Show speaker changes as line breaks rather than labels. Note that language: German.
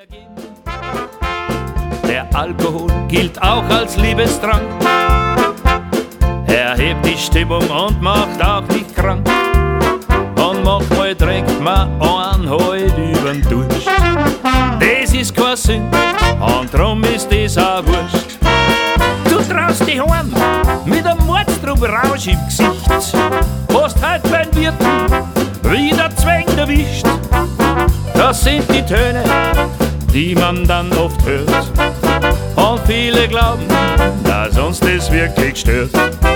Der Alkohol gilt auch als Liebestrank. Er hebt die Stimmung und macht auch nicht krank. Und manchmal trinkt man einen halt übern Durst. Das ist kein Sinn und drum ist das auch wurscht. Du traust dich heim mit einem Mordstrupp-Rausch im Gesicht. Hast halt beim Wirten wieder zwängend erwischt. Das sind die Töne, die man dann oft hört. Und viele glauben, dass uns das wirklich stört.